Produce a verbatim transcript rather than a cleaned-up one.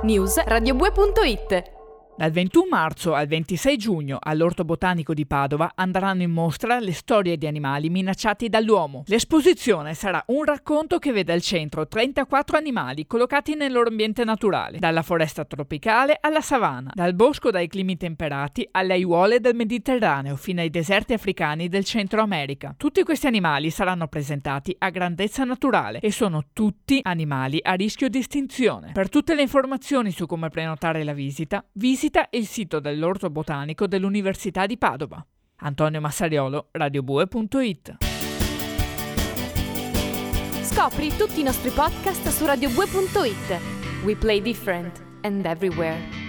News radiobue punto it. Dal ventuno marzo al ventisei giugno all'Orto Botanico di Padova andranno in mostra le storie di animali minacciati dall'uomo. L'esposizione sarà un racconto che vede al centro trentaquattro animali collocati nel loro ambiente naturale, dalla foresta tropicale alla savana, dal bosco dai climi temperati alle aiuole del Mediterraneo fino ai deserti africani del Centro America. Tutti questi animali saranno presentati a grandezza naturale e sono tutti animali a rischio di estinzione. Per tutte le informazioni su come prenotare la visita, visita il sito dell'Orto Botanico dell'Università di Padova. Antonio Massariolo, radiobue punto it. Scopri tutti i nostri podcast su radiobue punto it. We play different and everywhere.